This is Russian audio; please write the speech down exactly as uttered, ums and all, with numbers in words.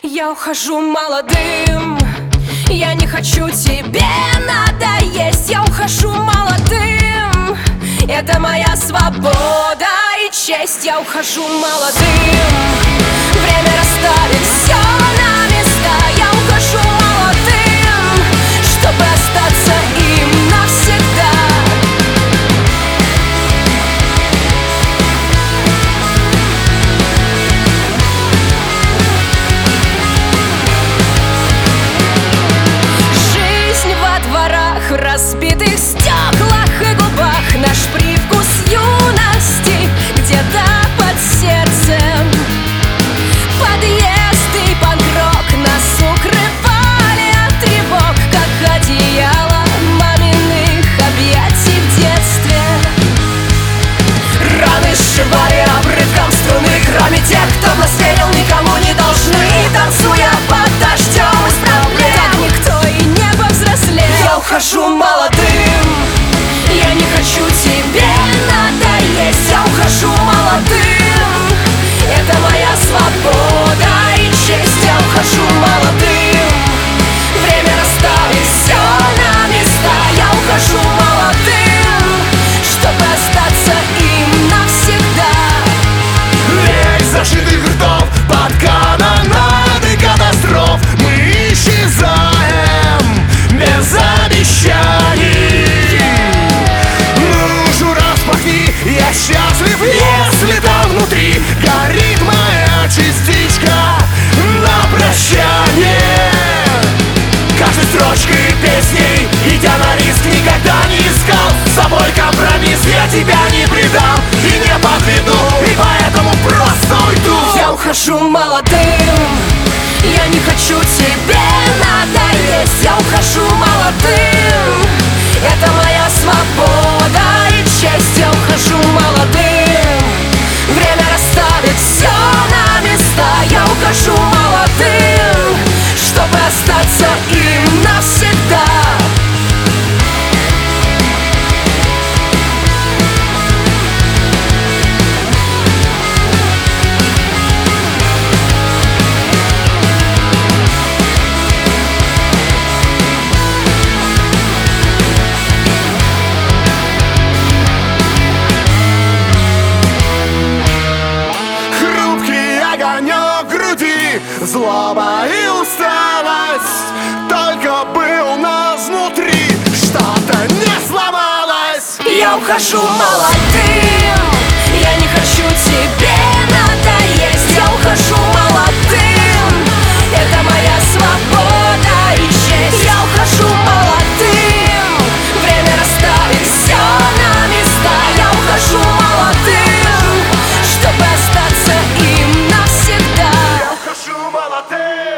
Я ухожу молодым, я не хочу тебе надоесть. Я ухожу молодым, это моя свобода и честь. Я ухожу молодым, время расставит все на места. Я ухожу молодым, чтобы остаться им навсегда. В разбитых стеклах и губах наш привкус юности где-то под сердцем. Подъезд и панк-рок нас укрывали от тревог, как одеяло маминых объятий в детстве. Раны сшивали обрывком струны, кроме тех, кто в нас верил, никому не должны. Танцуя под дождем из проблем, так никто и не повзрослел. Я ухожу молодым, я не хочу тебе надоесть. Я ухожу молодым, это моя свобода и честь. Я ухожу молодым, время расставит все на места. Я ухожу молодым, чтобы остаться им навсегда. Весь зашитых ртов под канонады катастроф мы исчезаем без обещаний. Ну же распахни, я счастлив, если там внутри горит моя частичка на прощание. Каждой строчкой песней, идя на риск, никогда не искал с собой компромисс. Я тебя не предам и не подведу, и поэтому просто уйду. Я ухожу молодым, я не хочу тебе надоесть. Я ухожу молодым, это моя свобода и честь. Я ухожу молодым, время расставит все на места. Я ухожу молодым, чтобы остаться им навсегда. Злоба и усталость, только бы у нас внутри что-то не сломалось. Я ухожу молодым, я не хочу тебе надоесть. Я ухожу молодым, это моя свобода и честь. Я ухожу молодым, время расставит все на места. Я ухожу молодым, чтобы остаться им навсегда. Я ухожу молодым.